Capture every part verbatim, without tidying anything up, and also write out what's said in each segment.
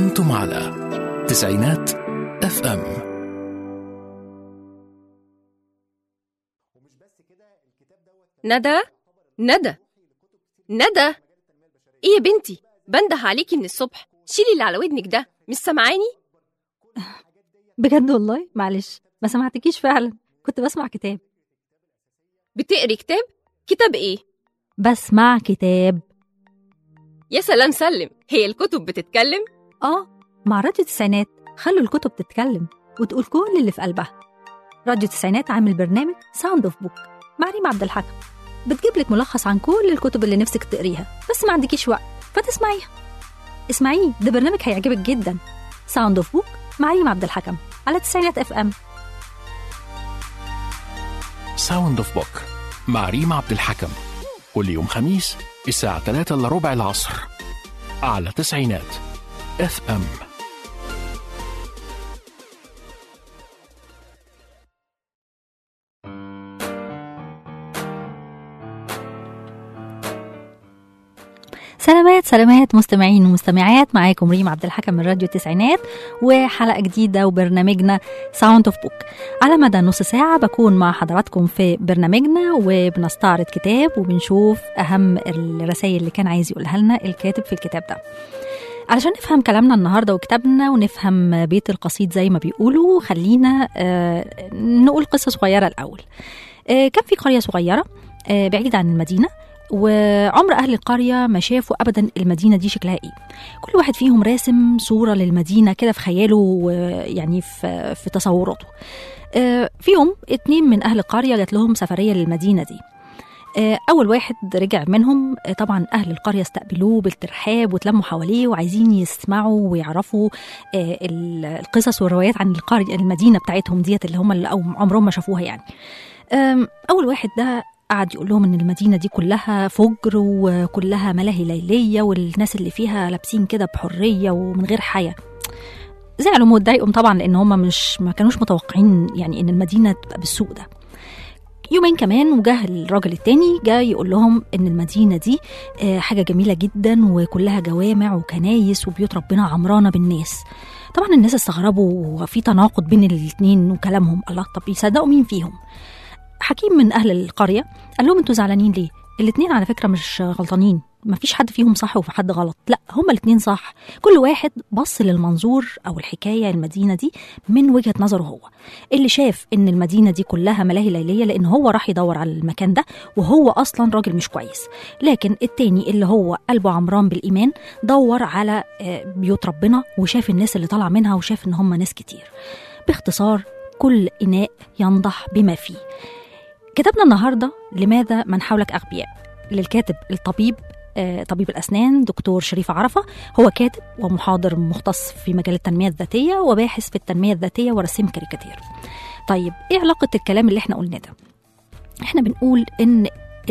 أنتم على تسعينات اف ام. ندى ندى ندى، ايه يا بنتي؟ بنده عليكي من الصبح، شيلي اللي على ودنك ده، مش سامعاني؟ بجد والله معلش ما سمعتكيش فعلا، كنت بسمع كتاب. بتقري كتاب؟ كتاب ايه؟ بسمع كتاب. يا سلام سلم، هي الكتب بتتكلم؟ اه، مع راديو التسعينات خلوا الكتب تتكلم وتقول كل اللي في قلبها. راديو التسعينات عامل برنامج ساوند اوف بوك مع ريم عبد الحكم، بتجيب لك ملخص عن كل الكتب اللي نفسك تقريها بس ما عندكيش وقت فتسمعيها. اسمعيه، ده برنامج هيعجبك جدا. ساوند اوف بوك مع ريم عبد الحكم على تسعينات اف ام. ساوند اوف بوك مع ريم عبد الحكم كل يوم خميس الساعة ثلاثة إلا ربع العصر على تسعينات اف ام. سلامات سلامات مستمعين ومستمعات، معاكم ريم عبد الحكم من راديو التسعينات وحلقة جديدة وبرنامجنا ساوند اوف بوك. على مدى نص ساعة بكون مع حضراتكم في برنامجنا وبنستعرض كتاب وبنشوف أهم الرسائل اللي كان عايز يقولها لنا الكاتب في الكتاب ده، علشان نفهم كلامنا النهاردة وكتابنا ونفهم بيت القصيد زي ما بيقولوا. خلينا آه نقول قصة صغيرة الأول. آه كان في قرية صغيرة آه بعيدة عن المدينة، وعمر أهل القرية ما شافوا أبدا المدينة دي شكلها إيه. كل واحد فيهم راسم صورة للمدينة كده في خياله، يعني في, في تصوراته. في يوم اتنين من أهل القرية جات لهم سفرية للمدينة دي. أول واحد رجع منهم، طبعا أهل القرية استقبلوه بالترحاب وتلموا حواليه وعايزين يسمعوا ويعرفوا القصص والروايات عن القرية المدينة بتاعتهم ديت اللي هم اللي عمرهم ما شافوها يعني. أول واحد ده قعد يقول لهم ان المدينه دي كلها فجر وكلها ملاهي ليليه والناس اللي فيها لابسين كده بحريه ومن غير حياه. زعلوا واتضايقوا طبعا لان هم مش ما كانوش متوقعين يعني ان المدينه تبقى بالسوء ده. يومين كمان وجه الراجل التاني جاي يقول لهم ان المدينه دي حاجه جميله جدا وكلها جوامع وكنايس وبيوت ربنا عمرانه بالناس. طبعا الناس استغربوا وفي تناقض بين الاثنين وكلامهم. الله، طب يصدقوا مين فيهم؟ حكيم من أهل القرية قال لهم انتوا زعلانين ليه؟ الاتنين على فكرة مش غلطانين، ما فيش حد فيهم صح وفي حد غلط، لا هما الاتنين صح. كل واحد بص للمنظور أو الحكاية المدينة دي من وجهة نظره هو. اللي شاف ان المدينة دي كلها ملاهي ليلية لأن هو راح يدور على المكان ده وهو أصلا راجل مش كويس. لكن التاني اللي هو قلبه عمران بالإيمان دور على بيوت ربنا وشاف الناس اللي طالع منها وشاف ان هما ناس كتير. باختصار كل إناء ينضح بما فيه. كتابنا النهاردة لماذا من حولك أغبياء للكاتب الطبيب آه، طبيب الأسنان دكتور شريف عرفة. هو كاتب ومحاضر مختص في مجال التنمية الذاتية وباحث في التنمية الذاتية ورسم كاريكاتير. طيب إيه علاقة الكلام اللي احنا قلناه ده؟ احنا بنقول إن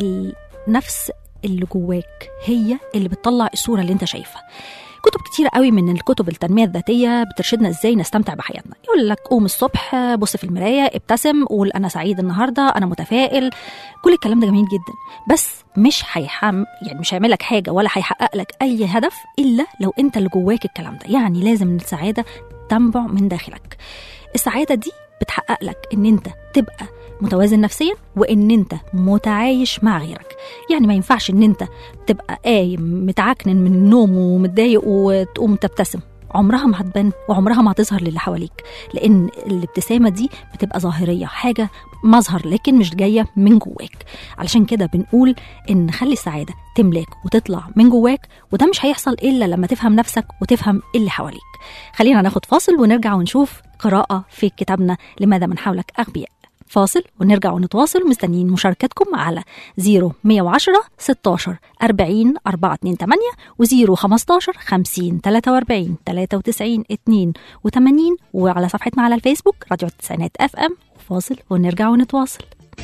النفس اللي جواك هي اللي بتطلع الصورة اللي انت شايفها. كتب كتير قوي من الكتب التنمية الذاتية بترشدنا ازاي نستمتع بحياتنا. يقول لك قوم الصبح بص في المراية ابتسم قول انا سعيد النهاردة انا متفائل. كل الكلام ده جميل جدا بس مش هيحم يعني مش هيعمل لك حاجة ولا هيحقق لك اي هدف الا لو انت اللي جواك الكلام ده. يعني لازم السعادة تنبع من داخلك. السعادة دي بتحقق لك ان انت تبقى متوازن نفسيا وان انت متعايش مع غيرك. يعني ما ينفعش ان انت تبقى قايم متعكنن من النوم ومتضايق وتقوم تبتسم، عمرها ما هتبان وعمرها ما هتظهر للي حواليك، لان الابتسامه دي بتبقى ظاهريه حاجه مظهر لكن مش جايه من جواك. علشان كده بنقول ان خلي السعاده تملاك وتطلع من جواك، وده مش هيحصل الا لما تفهم نفسك وتفهم اللي حواليك. خلينا ناخد فاصل ونرجع ونشوف قراءه في كتابنا لماذا من حولك أغبياء. فاصل ونرجع ونتواصل، مستنيين مشاركتكم على صفر مية وعشرة ستاشر أربعين أربعة اتنين تمانية وصفر خمستاشر خمسين تلاتة وأربعين تلاتة وتسعين اتنين وتمانين وعلى صفحتنا على الفيسبوك راديو التسعينات اف ام. فاصل ونرجع ونتواصل.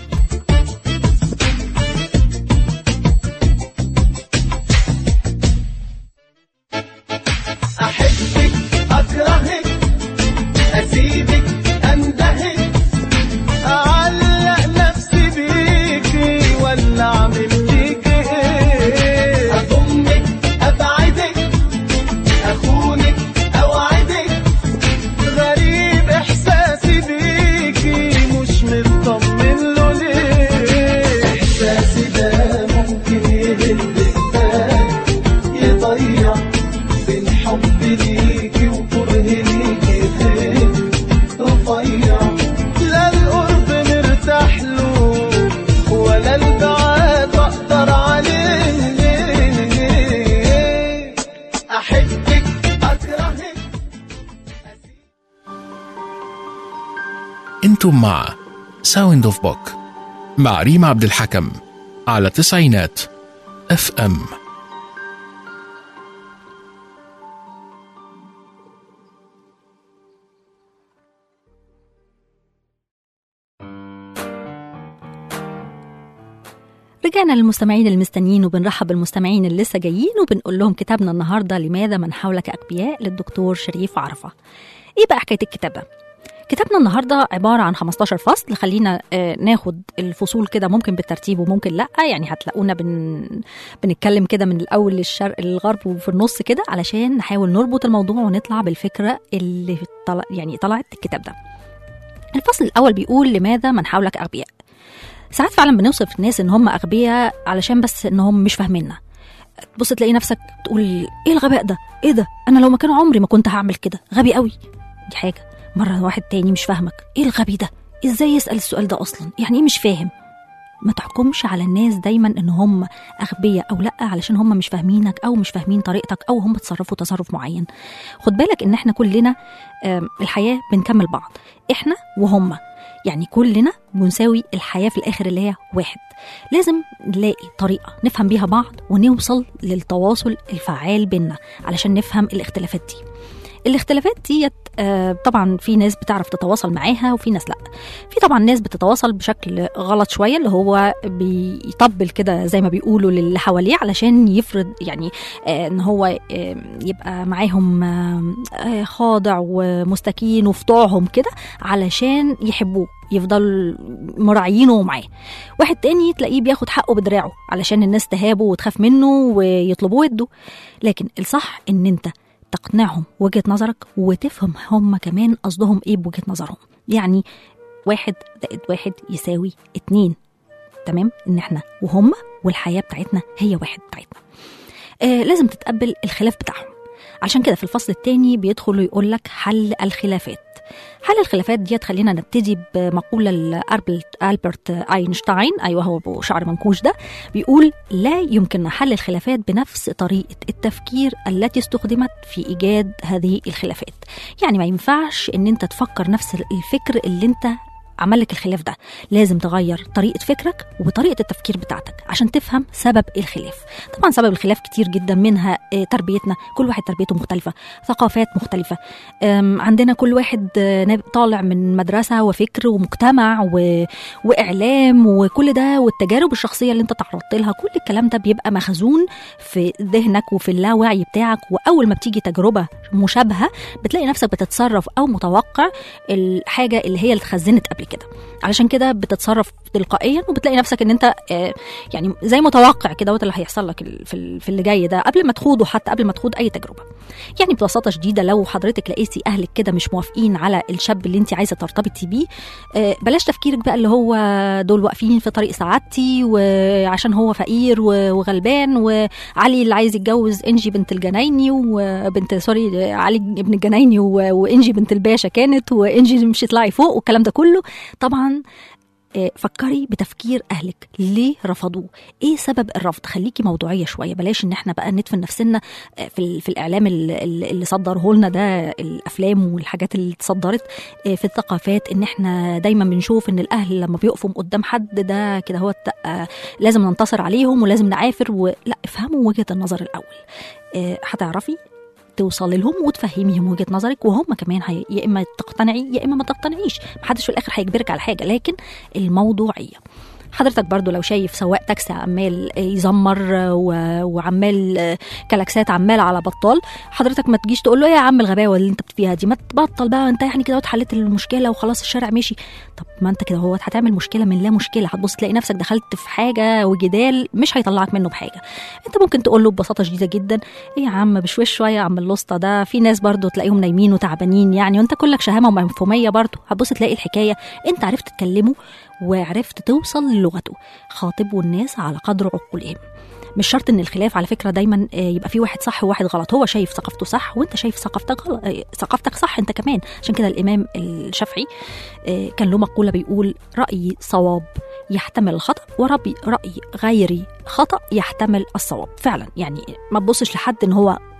أحبك أكرهك أسيبك أندهك أعلق نفسي بيكي ولا أعمل فيكي إيه؟ أضمك أبعدك أخونك أو أنتم مع ساوند اوف بوك مع ريم عبد الحكم على تسعينات اف ام. رجعنا للمستمعين المستنيين وبنرحب بالمستمعين اللي لسه جايين وبنقول لهم كتابنا النهارده لماذا من حولك أغبياء للدكتور شريف عرفة. ايه بقى حكايه الكتاب ده؟ كتابنا النهارده عباره عن خمستاشر فصل. خلينا آه ناخد الفصول كده، ممكن بالترتيب وممكن لا، يعني هتلاقونا بن... بنتكلم كده من الاول للشرق للغرب وفي النص كده علشان نحاول نربط الموضوع ونطلع بالفكره اللي طلع يعني طلعت الكتاب ده. الفصل الاول بيقول لماذا من حولك أغبياء. ساعات فعلا بنوصف الناس ان هم أغبياء علشان بس انهم مش فاهميننا. تبص تلاقي نفسك تقول ايه الغباء ده، ايه ده، انا لو مكان عمري ما كنت هعمل كده، غبي قوي. دي حاجه. مره واحد تاني مش فاهمك، ايه الغبي ده، ازاي يسأل السؤال ده اصلا، يعني ايه مش فاهم. ما تحكمش على الناس دايما ان هم أغبياء او لا علشان هم مش فاهمينك او مش فاهمين طريقتك او هم تصرفوا تصرف معين. خد بالك ان احنا كلنا الحياه بنكمل بعض، احنا وهم، يعني كلنا بنساوي الحياة في الآخر اللي هي واحد. لازم نلاقي طريقة نفهم بيها بعض ونوصل للتواصل الفعال بينا علشان نفهم الاختلافات دي. الاختلافات دي آه طبعا في ناس بتعرف تتواصل معاها وفي ناس لا. في طبعا ناس بتتواصل بشكل غلط شوية، اللي هو بيطبل كده زي ما بيقولوا للي حواليه علشان يفرض يعني آه ان هو آه يبقى معاهم آه خاضع ومستكين وفطوعهم كده علشان يحبوه، يفضل مراعينه معاه. واحد تاني تلاقيه بياخد حقه بدراعه علشان الناس تهابه وتخاف منه ويطلبوه يده. لكن الصح ان انت تقنعهم وجهة نظرك وتفهم هم كمان قصدهم ايه بوجهة نظرهم. يعني واحد زائد واحد يساوي اتنين، تمام؟ ان احنا وهم والحياة بتاعتنا هي واحد بتاعتنا. آه لازم تتقبل الخلاف بتاعهم. عشان كده في الفصل الثاني بيدخل ويقول لك حل الخلافات. حل الخلافات دي تخلينا نبتدي بمقولة لألبرت أينشتاين، أيوة هو أبو شعر منكوش ده، بيقول لا يمكن حل الخلافات بنفس طريقة التفكير التي استخدمت في إيجاد هذه الخلافات. يعني ما ينفعش إن أنت تفكر نفس الفكر اللي أنت عملك الخلاف ده، لازم تغير طريقة فكرك وطريقة التفكير بتاعتك عشان تفهم سبب الخلاف. طبعا سبب الخلاف كتير جدا، منها تربيتنا، كل واحد تربيته مختلفة، ثقافات مختلفة، عندنا كل واحد طالع من مدرسة وفكر ومجتمع و... وإعلام وكل ده، والتجارب الشخصية اللي انت تعرضت لها، كل الكلام ده بيبقى مخزون في ذهنك وفي اللاوعي بتاعك. وأول ما بتيجي تجربة مشابهة بتلاقي نفسك بتتصرف أو متوقع الحاجة اللي هي اللي اتخزنت قبل كده، علشان كده بتتصرف تلقائيا وبتلاقي نفسك ان انت آه يعني زي متوقع كده وده اللي هيحصل لك في في اللي جاي ده قبل ما تخوضه، حتى قبل ما تخوض اي تجربه. يعني ببساطه شديده لو حضرتك لقيتي اهلك كده مش موافقين على الشاب اللي انت عايزه ترتبطي بيه، آه بلاش تفكيرك بقى اللي هو دول واقفين في طريق سعادتي وعشان هو فقير وغلبان، وعلي اللي عايز يتجوز انجي بنت الجنايني وبنت سوري علي ابن الجنايني وانجي بنت الباشا كانت، وانجي مش تطلعي فوق والكلام ده كله. طبعا فكري بتفكير أهلك، ليه رفضوه، ايه سبب الرفض. خليكي موضوعية شوية، بلاش ان احنا بقى ندفن نفسنا في, في الإعلام اللي, اللي صدره لنا ده، الأفلام والحاجات اللي تصدرت في الثقافات، ان احنا دايما بنشوف ان الأهل لما بيقفوا قدام حد ده كده هو لازم ننتصر عليهم ولازم نعافر. ولا افهموا وجهة النظر الأول، هتعرفي توصلي لهم وتفهميهم وجهة نظرك، وهم كمان هي يا اما تقتنعي يا اما ما تقتنعيش. محدش في الاخر هيجبرك على حاجه، لكن الموضوعيه. حضرتك برضو لو شايف سواق تاكسي عمال يزمر وعمال كلاكسات عمال على بطال، حضرتك ما تجيش تقول له يا عم الغباوه اللي انت فيها دي، ما تبطل بقى انت يعني كده وتحلت المشكله وخلاص الشارع ماشي. طب ما انت كده هو هتعمل مشكله من لا مشكله، هتبص تلاقي نفسك دخلت في حاجه وجدال مش هيطلعك منه بحاجه. انت ممكن تقول له ببساطه شديده جدا ايه يا عم بشويش شويه يا عم اللوسطه ده، في ناس برضو تلاقيهم نايمين وتعبانين يعني، وانت كلك شهامه ومفهوميه برضو. هتبص تلاقي الحكايه انت عرفت تتكلمه وعرفت توصل للغته. خاطبوا الناس على قدر عقولهم. مش شرط ان الخلاف على فكره دايما يبقى في واحد صح وواحد غلط، هو شايف ثقافته صح وانت شايف ثقافتك غلط، ثقافتك صح انت كمان. عشان كده الامام الشافعي كان له مقوله بيقول رايي صواب يحتمل الخطا وربي راي غيري خطا يحتمل الصواب. فعلا يعني ما تبصش لحد ان هو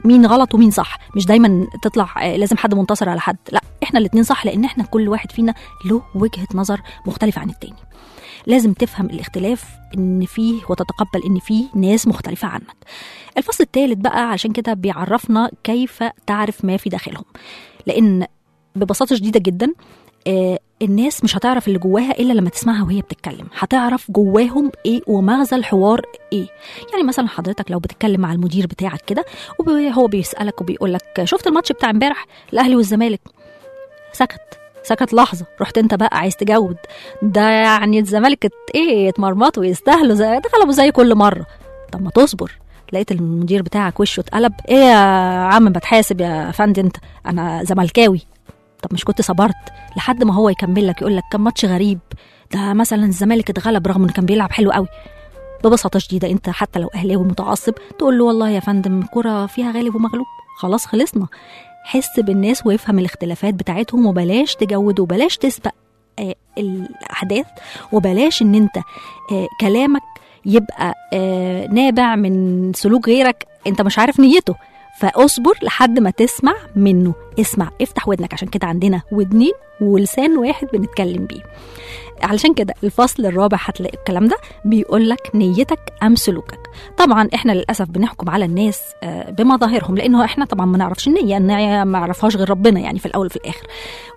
مين غلط ومين صح، مش دايما تطلع لازم حد منتصر على حد، لا احنا الاتنين صح، لان احنا كل واحد فينا له وجهة نظر مختلفة عن التاني. لازم تفهم الاختلاف ان فيه وتتقبل ان فيه ناس مختلفة عنك. الفصل الثالث بقى عشان كده بيعرفنا كيف تعرف ما في داخلهم، لان ببساطة شديدة جدا آه الناس مش هتعرف اللي جواها إلا لما تسمعها وهي بتتكلم، هتعرف جواهم إيه ومغزى الحوار إيه. يعني مثلا حضرتك لو بتتكلم مع المدير بتاعك كده وهو بيسألك وبيقولك شفت الماتش بتاع امبارح الأهلي والزمالك، سكت سكت لحظة، رحت انت بقى عايز تجود، ده يعني الزمالك ايه اتمرمطوا ويستاهلوا زي دخلوا زي كل مرة. طب ما تصبر، لقيت المدير بتاعك وشه اتقلب، ايه يا عم بتحاسب يا فندم انت، انا زملكاوي. طب مش كنت صبرت لحد ما هو يكمل لك يقول لك كان ماتش غريب، ده مثلا الزمالك اتغلب رغم انه كان بيلعب حلو قوي. ببساطه شديده انت حتى لو اهلاوي متعصب تقول له والله يا فندم الكره فيها غالب ومغلوب، خلاص خلصنا. حس بالناس ويفهم الاختلافات بتاعتهم، وبلاش تجود وبلاش تسبق آه الاحداث، وبلاش ان انت آه كلامك يبقى آه نابع من سلوك غيرك انت مش عارف نيته. فاصبر لحد ما تسمع منه، اسمع، افتح ودنك، عشان كده عندنا ودنين ولسان واحد بنتكلم بيه. علشان كده الفصل الرابع هتلاقي الكلام ده بيقولك نيتك أم سلوكك. طبعا احنا للأسف بنحكم على الناس بمظاهرهم، لأنه احنا طبعا ما نعرفش النية، النية ما عرفهاش غير ربنا يعني في الأول وفي الآخر،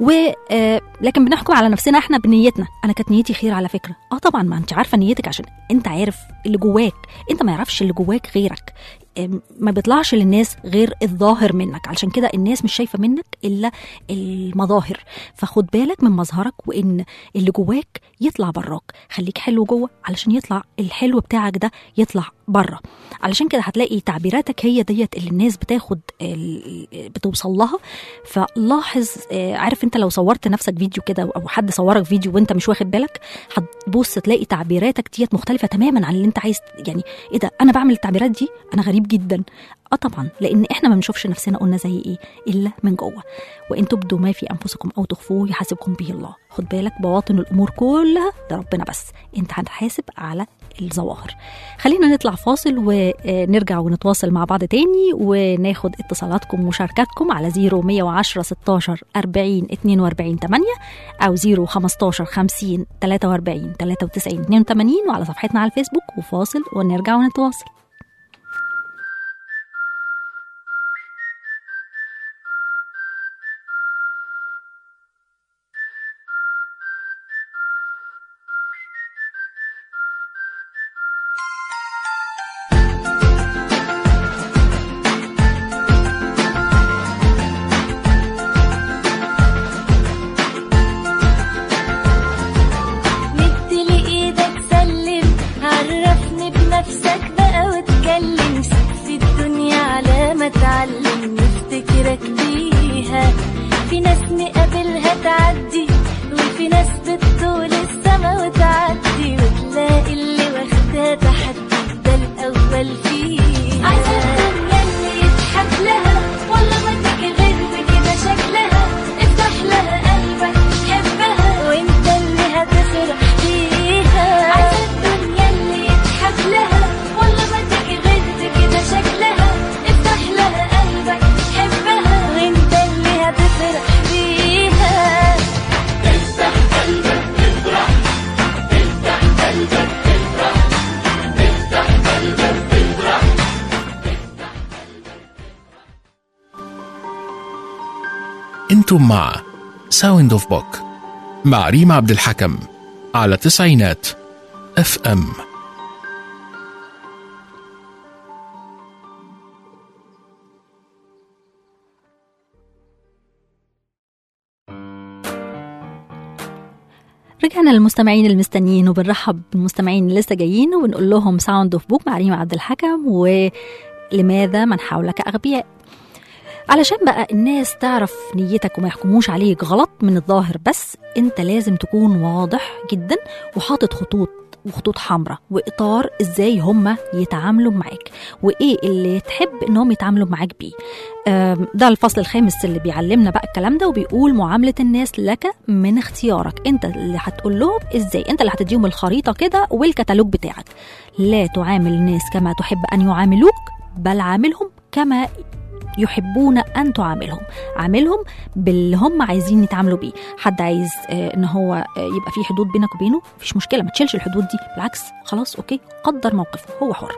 ولكن بنحكم على نفسنا احنا بنيتنا. أنا كانت نيتي خير على فكرة، اه طبعا ما انت عارفة نيتك عشان انت عارف اللي جواك، انت ما يعرفش اللي جواك غيرك، ما بيطلعش للناس غير الظاهر منك، علشان كده الناس مش شايفة منك إلا المظاهر. فخد بالك من مظهرك، وإن اللي جواك يطلع براك، خليك حلو جوه علشان يطلع الحلو بتاعك ده يطلع بره. علشان كده هتلاقي تعبيراتك هي ديت اللي الناس بتاخد بتوصل لها. فلاحظ، عارف انت لو صورت نفسك فيديو كده او حد صورك فيديو وانت مش واخد بالك، هتبص تلاقي تعبيراتك ديت مختلفة تماما عن اللي انت عايز. يعني ايه ده، انا بعمل التعبيرات دي، انا غريب جدا. اه طبعا، لان احنا ما بنشوفش نفسنا قلنا زي ايه الا من جوه. وان تبدوا ما في انفسكم او تخفوه يحاسبكم به الله. خد بالك بواطن الامور كلها ده ربنا بس، انت هتحاسب على الظواهر. خلينا نطلع فاصل ونرجع ونتواصل مع بعض تاني، وناخد اتصالاتكم ومشاركاتكم على زيرو مية وعشرة ستاشر أربعين اتنين وأربعين تمانية او زيرو خمستاشر خمسين تلاتة وأربعين تلاتة وتسعين اتنين وتمانين، وعلى صفحتنا على الفيسبوك. وفاصل ونرجع ونتواصل. انتم مع ساوند اوف بوك مع ريم عبد الحكم على تسعينات اف ام. رجعنا للمستمعين المستنيين، وبنرحب بالمستمعين اللي لسه جايين وبنقول لهم ساوند اوف بوك مع ريم عبد الحكم. ولماذا من حولك أغبياء؟ علشان بقى الناس تعرف نيتك وما يحكموش عليك غلط من الظاهر، بس انت لازم تكون واضح جدا وحاطط خطوط وخطوط حمراء وإطار ازاي هم يتعاملوا معاك وايه اللي تحب انهم يتعاملوا معاك بيه. ده الفصل الخامس اللي بيعلمنا بقى الكلام ده، وبيقول معاملة الناس لك من اختيارك. انت اللي هتقول لهم ازاي، انت اللي هتديهم الخريطة كده والكتالوج بتاعك. لا تعامل الناس كما تحب ان يعاملوك، بل عاملهم كما يحبون أن تعاملهم. عاملهم باللي هم عايزين يتعاملوا بيه. حد عايز آه إن هو آه يبقى في حدود بينك وبينه، مفيش مشكلة، ما تشيلش الحدود دي، بالعكس خلاص أوكي، قدر موقفه، هو حر.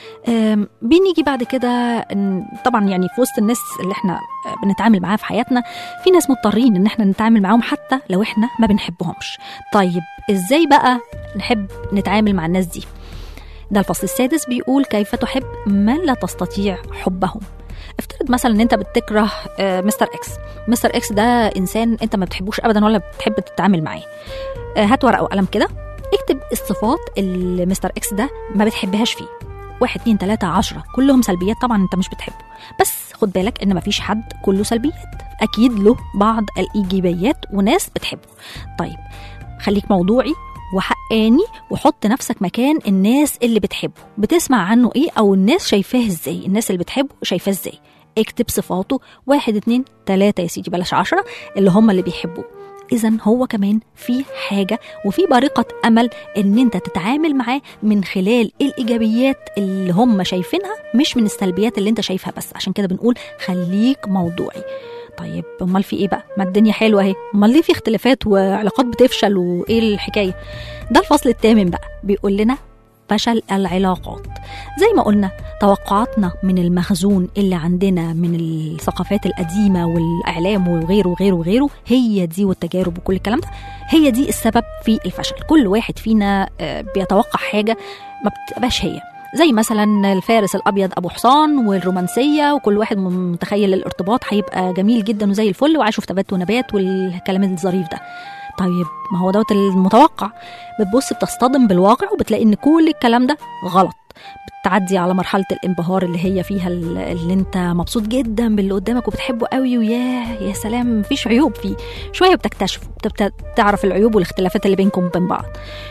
بنيجي بعد كده طبعا يعني في وسط الناس اللي احنا بنتعامل معاها في حياتنا، في ناس مضطرين ان احنا نتعامل معاهم حتى لو احنا ما بنحبهمش. طيب ازاي بقى نحب نتعامل مع الناس دي؟ ده الفصل السادس بيقول كيف تحب من لا تستطيع حبهم. افترض مثلا ان انت بتكره مستر اكس. مستر اكس ده انسان انت ما بتحبوش ابدا ولا بتحب تتعامل معاه. هات ورقه وقلم كده، اكتب الصفات اللي مستر اكس ده ما بتحبهاش فيه، واحد اتنين تلاتة عشرة، كلهم سلبيات طبعا انت مش بتحبه، بس خد بالك ان مفيش حد كله سلبيات، اكيد له بعض الايجابيات وناس بتحبه. طيب خليك موضوعي وحقاني وحط نفسك مكان الناس اللي بتحبه، بتسمع عنه ايه او الناس شايفاه ازاي، الناس اللي بتحبه شايفاه ازاي. اكتب صفاته واحد اتنين تلاتة يا سيدي، بلاش عشرة اللي هم اللي بيحبوه. إذن هو كمان في حاجة وفي بارقة أمل إن أنت تتعامل معاه من خلال الإيجابيات اللي هم شايفينها، مش من السلبيات اللي أنت شايفها بس. عشان كده بنقول خليك موضوعي. طيب أمال في إيه بقى؟ ما الدنيا حلوة أهي، أمال ليه في اختلافات وعلاقات بتفشل وإيه الحكاية؟ ده الفصل الثامن بقى بيقول لنا فشل العلاقات. زي ما قلنا توقعاتنا من المخزون اللي عندنا من الثقافات القديمة والإعلام وغيره وغيره وغيره، هي دي والتجارب وكل الكلام ده، هي دي السبب في الفشل. كل واحد فينا بيتوقع حاجة ما بتبقاش هي، زي مثلا الفارس الأبيض أبو حصان والرومانسية، وكل واحد متخيل الارتباط هيبقى جميل جدا وزي الفل وعاشوا في تبات ونبات والكلام الظريف ده. طيب ما هو دوت المتوقع، بتبص بتصطدم بالواقع وبتلاقي ان كل الكلام ده غلط. بتعدي على مرحلة الانبهار اللي هي فيها اللي انت مبسوط جدا باللي قدامك وبتحبه قوي وياه يا سلام مفيش عيوب فيه، شوية بتكتشفه، بتعرف العيوب والاختلافات اللي بينكم وبين بعض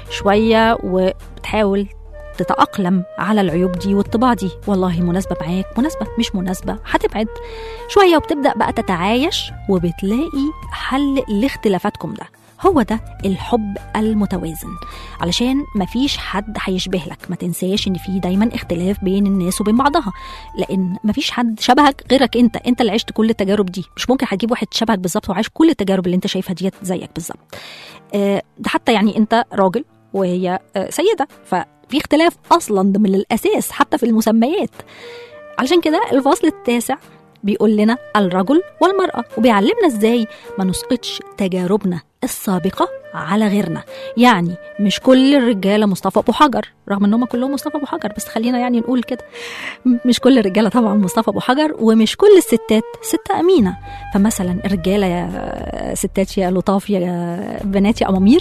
شوية، وبتحاول تتأقلم على العيوب دي والطباع دي، والله مناسبة معاك مناسبة مش مناسبة هتبعد شوية، وبتبدأ بقى تتعايش وبتلاقي حل لاختلافاتكم. ده هو ده الحب المتوازن، علشان مفيش حد هيشبه لك. ما تنساش ان في دايما اختلاف بين الناس وبين بعضها، لان مفيش حد شبهك غيرك انت انت اللي عشت كل التجارب دي. مش ممكن هتجيب واحد شبهك بالظبط وعايش كل التجارب اللي انت شايفها ديت زيك بالظبط. آه ده حتى يعني انت راجل وهي آه سيدة، ففي اختلاف اصلا ده من الاساس حتى في المسميات. علشان كده الفصل التاسع بيقول لنا الرجل والمرأة، وبيعلمنا ازاي ما نسقطش تجاربنا السابقة على غيرنا. يعني مش كل الرجالة مصطفى أبو حجر، رغم أنهم كلهم مصطفى أبو حجر، بس خلينا يعني نقول كده مش كل الرجالة طبعا مصطفى أبو حجر، ومش كل الستات ستة أمينة. فمثلا الرجالة يا ستات يا لطاف يا بنات يا أمامير،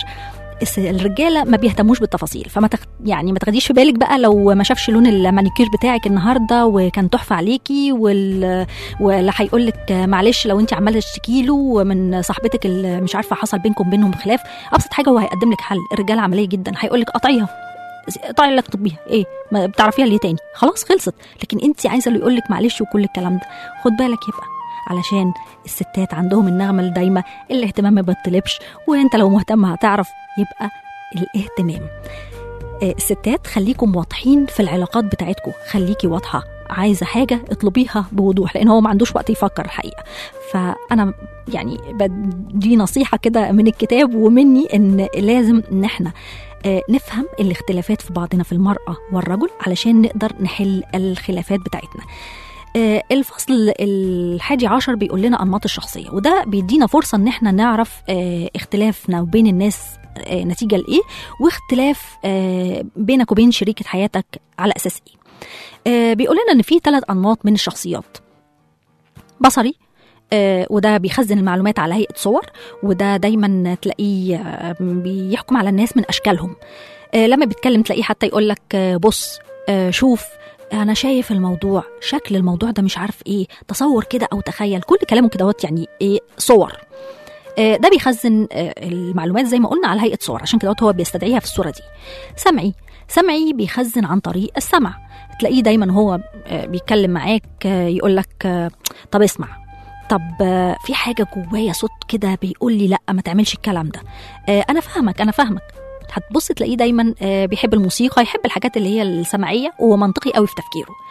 الرجاله ما بيهتموش بالتفاصيل، فما تخ... يعني ما تاخديش في بالك بقى لو ما شافش لون المانيكير بتاعك النهارده وكان تحفه عليكي وال... ولا هيقول لك معلش لو انت عماله تشتكي له من صاحبتك اللي مش عارفه حصل بينكم بينهم خلاف. ابسط حاجه هو هيقدم لك حل. الرجاله عمليه جدا، هيقول لك قطعيها، قطعي اللي تطبيها ايه ما بتعرفيها ليه تاني، خلاص خلصت. لكن انت عايزه اللي يقول لك معلش وكل الكلام ده، خد بالك يبقى علشان الستات عندهم النغمه الدايمه الاهتمام ما بيطلبش، وانت لو مهتم هتعرف يبقى الاهتمام. الستات خليكم واضحين في العلاقات بتاعتكم، خليكي واضحه، عايزه حاجه اطلبيها بوضوح، لان هو ما عندوش وقت يفكر الحقيقه. فانا يعني دي نصيحه كده من الكتاب ومني، ان لازم ان احنا نفهم الاختلافات في بعضنا في المراه والرجل علشان نقدر نحل الخلافات بتاعتنا. الفصل الحادي عشر بيقول لنا أنماط الشخصية، وده بيدينا فرصة ان احنا نعرف اختلافنا وبين الناس نتيجة لإيه، واختلاف بينك وبين شريكة حياتك على أساس إيه. بيقول لنا ان في ثلاث أنماط من الشخصيات. بصري، وده بيخزن المعلومات على هيئة صور، وده دايما تلاقيه بيحكم على الناس من أشكالهم. لما بيتكلم تلاقيه حتى يقولك بص شوف أنا شايف الموضوع، شكل الموضوع ده مش عارف إيه، تصور كده أو تخيل، كل كلامه كده يعني إيه صور. ده بيخزن المعلومات زي ما قلنا على هيئة صور، عشان كده هو بيستدعيها في الصورة دي. سمعي، سمعي بيخزن عن طريق السمع، تلاقيه دايما هو بيتكلم معاك يقولك طب اسمع، طب في حاجة جوايا صوت كده بيقول لي لأ ما تعملش الكلام ده، أنا فاهمك أنا فاهمك. هتبص تلاقيه دايما بيحب الموسيقى، يحب الحاجات اللي هي السمعية ومنطقي قوي في تفكيره.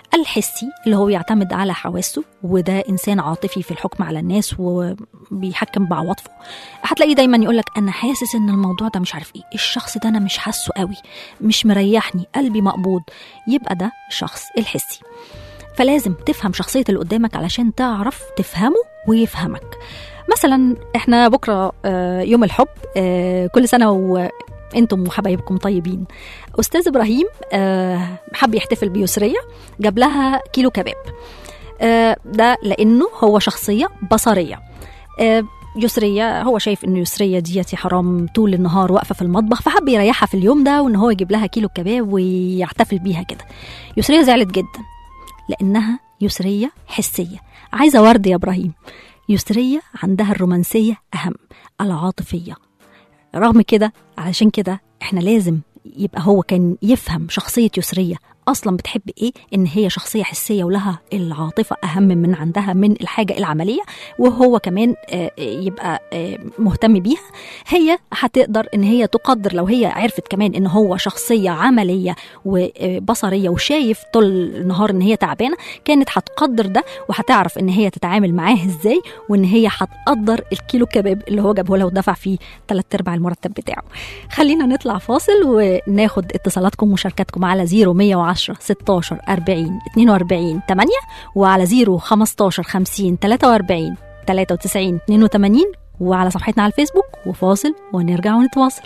الحسي اللي هو يعتمد على حواسه، وده إنسان عاطفي في الحكم على الناس وبيحكم بعواطفه. هتلاقيه دايما يقولك أنا حاسس إن الموضوع ده مش عارف إيه، الشخص ده أنا مش حاسه قوي، مش مريحني، قلبي مقبوض. يبقى ده الشخص الحسي. فلازم تفهم شخصية اللي قدامك علشان تعرف تفهمه ويفهمك. مثلا احنا بكرة يوم الحب، كل سنة وانتم وحبايبكم طيبين. أستاذ إبراهيم حب يحتفل بيسرية، جاب لها كيلو كباب. ده لأنه هو شخصية بصرية. يسرية هو شايف إنه يسرية ديتي حرام طول النهار واقفة في المطبخ، فحب يريحها في اليوم ده وإن هو يجيب لها كيلو كباب ويحتفل بيها كده. يسرية زعلت جدا لأنها يسرية حسية، عايزة ورد يا إبراهيم. يسرية عندها الرومانسية أهم، العاطفية. رغم كده، علشان كده احنا لازم يبقى هو كان يفهم شخصية يسرية أصلا بتحب إيه، إن هي شخصية حسية ولها العاطفة أهم من عندها من الحاجة العملية، وهو كمان يبقى مهتم بيها. هي هتقدر إن هي تقدر لو هي عرفت كمان إن هو شخصية عملية وبصرية وشايف طول النهار إن هي تعبانة، كانت هتقدر ده وهتعرف إن هي تتعامل معاه إزاي، وإن هي هتقدر الكيلو كباب اللي هو جابه لها ودفع فيه ثلاث أرباع المرتب بتاعه. خلينا نطلع فاصل وناخد اتصالاتكم ومشاركاتكم على زيرو مية وعشرة ستاشر أربعين اتنين وأربعين تمانية، وعلى زيرو خمستاشر خمسين تلاتة وأربعين تلاتة وتسعين اتنين وتمانين، وعلى صفحتنا على الفيسبوك. وفاصل ونرجع ونتواصل.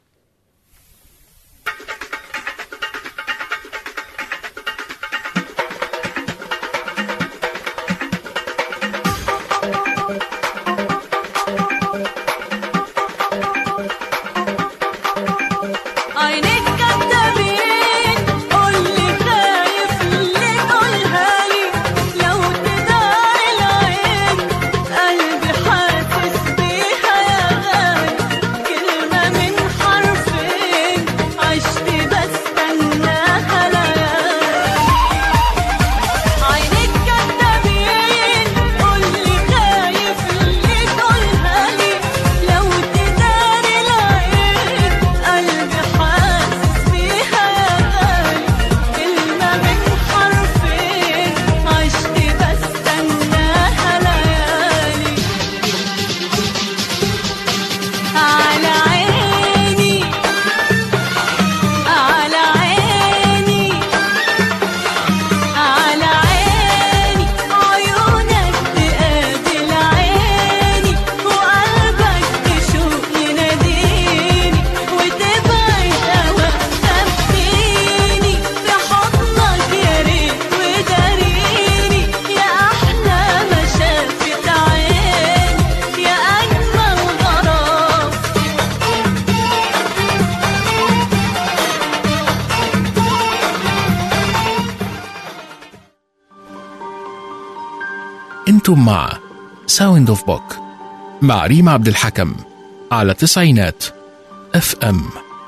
انتم مع ساوند اوف بوك مع ريم عبد الحكم على تسعينات اف ام.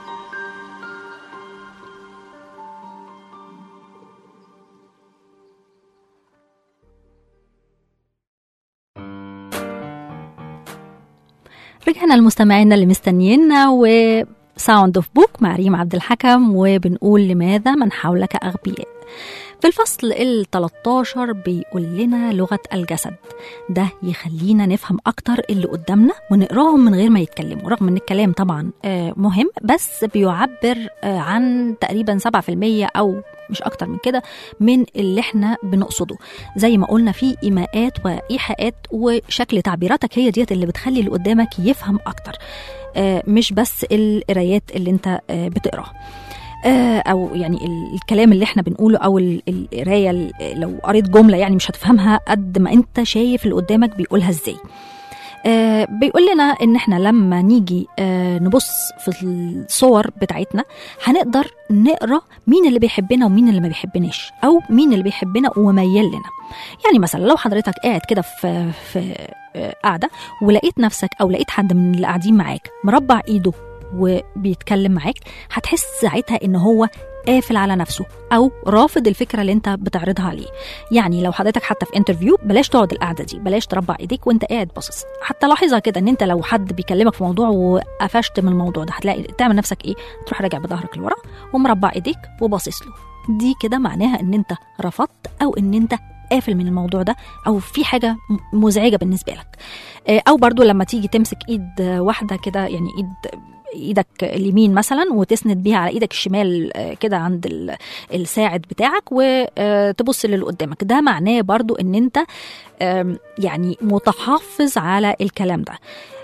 رجعنا المستمعين اللي مستنيينا وساوند اوف بوك مع ريم عبد الحكم، وبنقول لماذا من حولك أغبياء. في الفصل التلتاشر بيقول لنا لغة الجسد، ده يخلينا نفهم أكتر اللي قدامنا ونقراهم من غير ما يتكلموا، رغم أن الكلام طبعا مهم، بس بيعبر عن تقريبا سبعة في المية أو مش أكتر من كده من اللي احنا بنقصده. زي ما قلنا في إيماءات وإيحاءات، وشكل تعبيراتك هي ديت اللي بتخلي اللي قدامك يفهم أكتر، مش بس القرايات اللي انت بتقراها او يعني الكلام اللي احنا بنقوله او القرايه. لو قريت جمله يعني مش هتفهمها قد ما انت شايف اللي قدامك بيقولها ازاي. آه بيقول لنا ان احنا لما نيجي آه نبص في الصور بتاعتنا هنقدر نقرا مين اللي بيحبنا ومين اللي ما بيحبناش، او مين اللي بيحبنا وميال لنا. يعني مثلا لو حضرتك قاعد كده في في قاعده ولقيت نفسك او لقيت حد من اللي قاعدين معاك مربع ايده وبيتكلم معاك، هتحس ساعتها ان هو قافل على نفسه او رافض الفكره اللي انت بتعرضها عليه. يعني لو حضرتك حتى في انترفيو بلاش تقعد القعده دي، بلاش تربع ايديك وانت قاعد باصص. حتى لاحظها كده ان انت لو حد بيكلمك في موضوع وقفشت من الموضوع ده، هتلاقي تعمل نفسك ايه، تروح راجع بظهرك لورا ومربع ايديك وباصص له. دي كده معناها ان انت رفضت او ان انت قافل من الموضوع ده او في حاجه مزعجه بالنسبه لك. او برضو لما تيجي تمسك ايد واحده كده، يعني ايد ايدك اليمين مثلا وتسند بيها على ايدك الشمال كده عند الساعد بتاعك وتبص للي قدامك، ده معناه برضو ان انت يعني متحفظ على الكلام ده.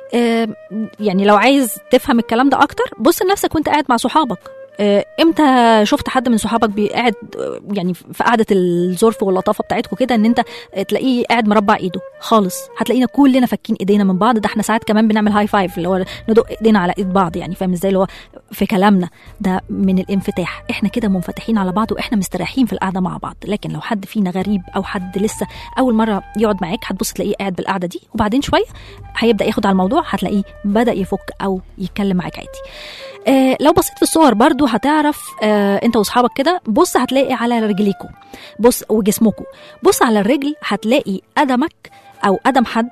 يعني لو عايز تفهم الكلام ده اكتر، بص لنفسك وانت قاعد مع صحابك. امتى شفت حد من صحابك قاعد يعني في قعده الظرف واللطافه بتاعتكم كده ان انت تلاقيه قاعد مربع ايده خالص؟ هتلاقينا كلنا فاكين ايدينا من بعض، ده احنا ساعات كمان بنعمل هاي فايف اللي هو ندق ايدينا على ايد بعض، يعني فاهم ازاي؟ اللي هو في كلامنا ده من الانفتاح، احنا كده منفتحين على بعض واحنا مستريحين في القعده مع بعض. لكن لو حد فينا غريب او حد لسه اول مره يقعد معاك، هتبص تلاقيه قاعد بالقعده دي وبعدين شويه هيبدا ياخد على الموضوع، هتلاقيه بدا يفك او يتكلم معاك عادي. آه لو بصيت في الصور برضو هتعرف آه انت واصحابك كده، بص هتلاقي على رجليكم، بص وجسمكم، بص على الرجل هتلاقي قدمك او قدم حد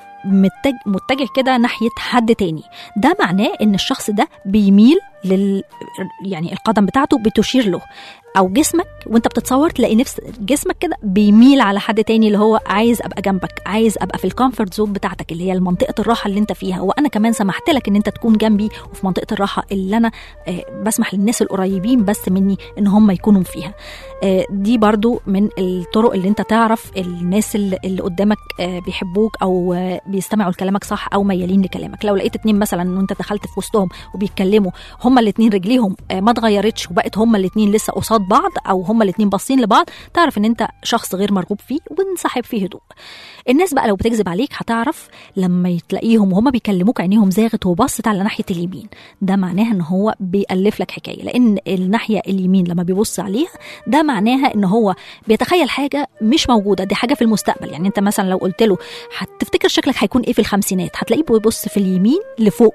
متجه, متجه كده ناحية حد تاني، ده معناه ان الشخص ده بيميل لل يعني القدم بتاعته بتشير له، او جسمك وانت بتتصور تلاقي نفس جسمك كده بيميل على حد تاني اللي هو عايز ابقى جنبك، عايز ابقى في الكومفورت زون بتاعتك اللي هي منطقه الراحه اللي انت فيها، وانا كمان سمحت لك ان انت تكون جنبي وفي منطقه الراحه اللي انا آه بسمح للناس القريبين بس مني ان هم يكونوا فيها. آه دي برضو من الطرق اللي انت تعرف الناس اللي, اللي قدامك آه بيحبوك او آه بيستمعوا لكلامك صح او ميالين لكلامك. لو لقيت اتنين مثلا وانت دخلت في وسطهم وبيتكلموا هما الاتنين رجليهم آه ما اتغيرتش وبقت هما الاتنين لسه قصاد بعض او هما الاتنين باصين لبعض، تعرف ان انت شخص غير مرغوب فيه وانسحب فيه هدوء. الناس بقى لو بتكذب عليك هتعرف لما تلاقيهم وهما بيكلموك عينيهم زاغت وبصت على ناحيه اليمين، ده معناها ان هو بيألف لك حكايه، لان الناحيه اليمين لما بيبص عليها ده معناها ان هو بيتخيل حاجه مش موجوده، دي حاجه في المستقبل. يعني انت مثلا لو قلت له هتفتكر شكلك هيكون ايه في الخمسينات، هتلاقيه بيبص في اليمين لفوق،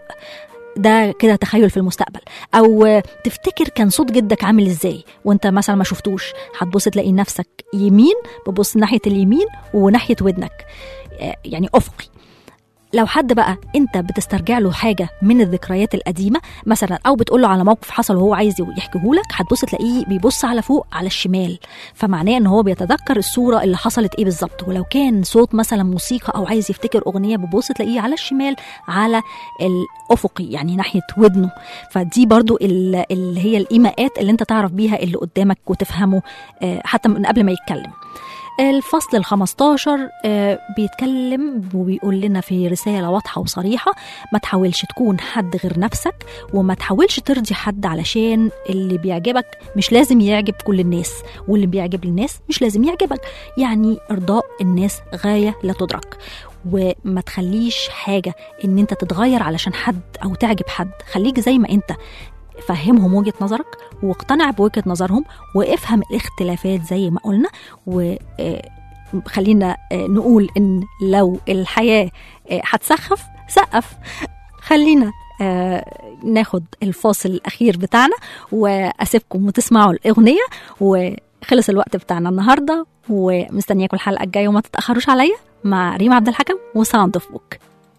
ده كده تخيل في المستقبل. او تفتكر كان صوت جدك عامل ازاي وانت مثلا ما شفتوش، هتبص تلاقي نفسك يمين ببص ناحيه اليمين وناحيه ودنك يعني افقي. لو حد بقى انت بتسترجع له حاجه من الذكريات القديمه مثلا او بتقول له على موقف حصل وهو عايز يحكيه لك، هتبص تلاقيه بيبص على فوق على الشمال، فمعناه ان هو بيتذكر الصوره اللي حصلت ايه بالظبط. ولو كان صوت مثلا موسيقى او عايز يفتكر اغنيه بيبص تلاقيه على الشمال على الافقي يعني ناحيه ودنه. فدي برضو اللي هي الايماءات اللي انت تعرف بيها اللي قدامك وتفهمه حتى من قبل ما يتكلم. الفصل الخمستاشر بيتكلم وبيقول لنا في رسالة واضحة وصريحة: ما تحاولش تكون حد غير نفسك، وما تحاولش ترضي حد، علشان اللي بيعجبك مش لازم يعجب كل الناس، واللي بيعجب الناس مش لازم يعجبك. يعني إرضاء الناس غاية لا تدرك، وما تخليش حاجة ان انت تتغير علشان حد او تعجب حد. خليك زي ما انت، فهمهم وجهة نظرك واقتنع بوجهة نظرهم وافهم الاختلافات زي ما قلنا. وخلينا نقول ان لو الحياة هتسخف سقف. خلينا ناخد الفاصل الأخير بتاعنا وأسيبكم وتسمعوا الأغنية، وخلص الوقت بتاعنا النهاردة، ومستنياكم الحلقة الجاية وما تتأخروش عليا مع ريم عبد الحكم وساوند اوف بوك.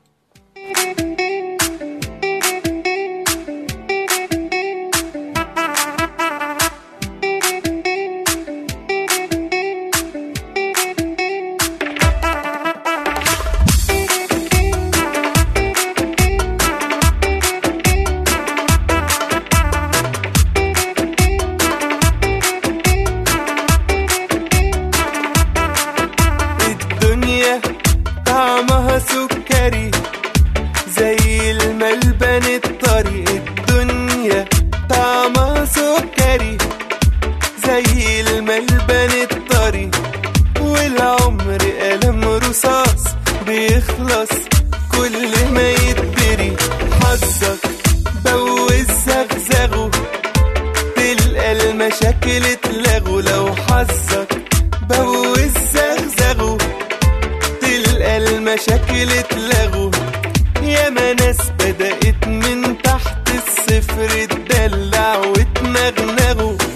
بيخلص كل ما يتدري، حظك بوز زغزغه تلقى المشاكل اتلغوا. لو حظك بوز زغزغه تلقى المشاكل اتلغوا. ياما ناس بدأت من تحت الصفر تدلع وتنغنغوا،